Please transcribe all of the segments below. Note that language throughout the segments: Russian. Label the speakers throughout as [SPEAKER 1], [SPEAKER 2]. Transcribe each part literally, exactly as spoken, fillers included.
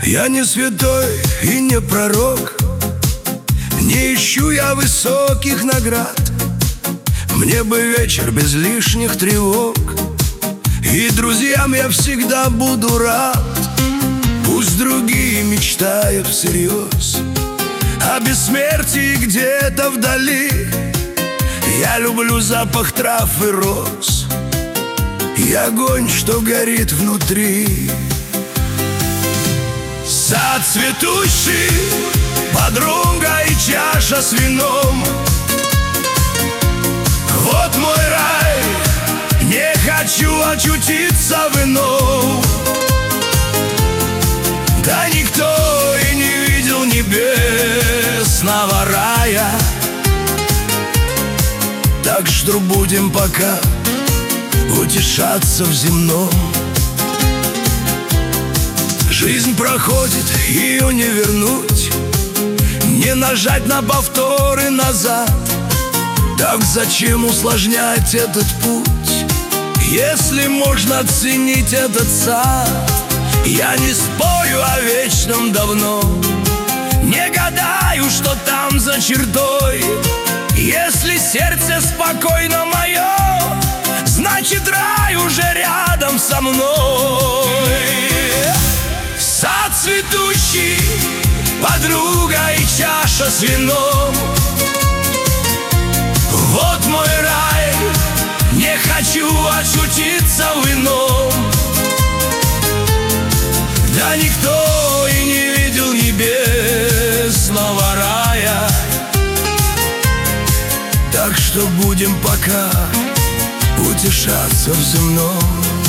[SPEAKER 1] Я не святой и не пророк, не ищу я высоких наград. Мне бы вечер без лишних тревог, и друзьям я всегда буду рад. Пусть другие мечтают всерьез о бессмертии где-то вдали. Я люблю запах трав и роз и огонь, что горит внутри. Сад цветущий, подруга и чаша с вином. Вот мой рай, не хочу очутиться в ином. Да никто и не видел небесного рая, так что будем пока утешаться в земном. Жизнь проходит, ее не вернуть, не нажать на повторы назад. Так зачем усложнять этот путь, если можно оценить этот сад? Я не спорю о вечном давно, не гадаю, что там за чертой. Если сердце спокойно мое, значит рай уже рядом со мной. Сад цветущий, подруга и чаша с вином. Вот мой рай, не хочу очутиться в ином. Да никто и не видел небесного рая, так что будем пока утешаться в земном.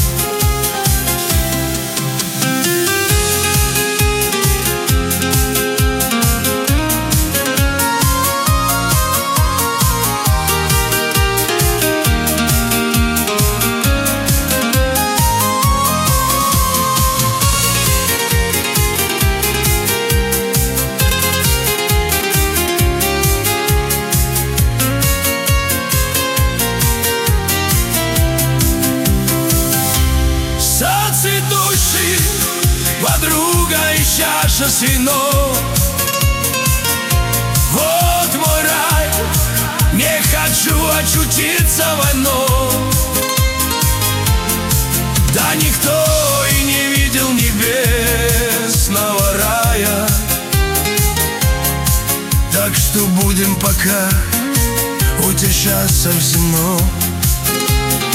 [SPEAKER 1] Подруга и чаша с вином. Вот мой рай, не хочу очутиться в ином. Да никто и не видел небесного рая, так что будем пока утешаться в земном.